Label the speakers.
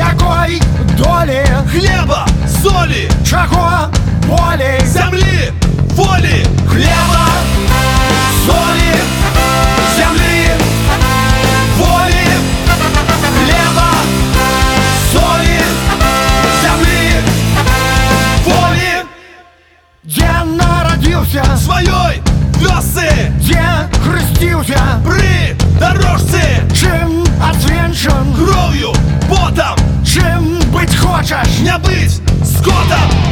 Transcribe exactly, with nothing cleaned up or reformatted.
Speaker 1: Якой долі,
Speaker 2: хлеба, солі,
Speaker 1: чого болі,
Speaker 2: землі, волі,
Speaker 1: хліба, солі, землі, волі, хліба, солі, землі, волі. Де народився,
Speaker 2: своєї вёсы,
Speaker 1: де хрестився,
Speaker 2: при дорожці,
Speaker 1: чим отвінчен,
Speaker 2: кров'ю, потом,
Speaker 1: чим бить хочеш,
Speaker 2: не быть скотом.